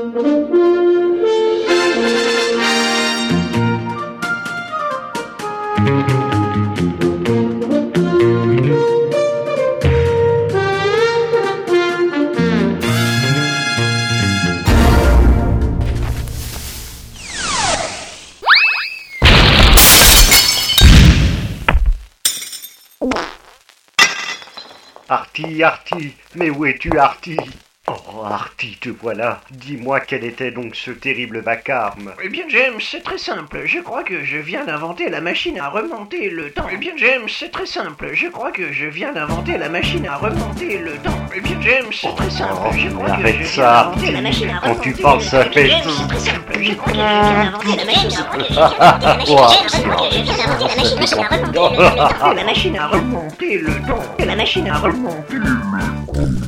Artie, Artie, mais où es-tu, Artie? Oh, Artie, te voilà. Dis-moi quel était donc ce terrible vacarme. Eh bien, James, c'est très simple. Je crois que je viens d'inventer la machine à remonter le temps. Eh bien, James, c'est très simple. Je crois que je viens d'inventer la machine à remonter le temps. Eh bien, James, c'est très simple. Je crois que je Arrête viens ça, d'inventer la machine à quand remonter tu parles, ça le temps. fait... James, c'est très simple. Je crois que je viens d'inventer la machine à remonter la machine à remonter le temps. La machine à remonter le temps.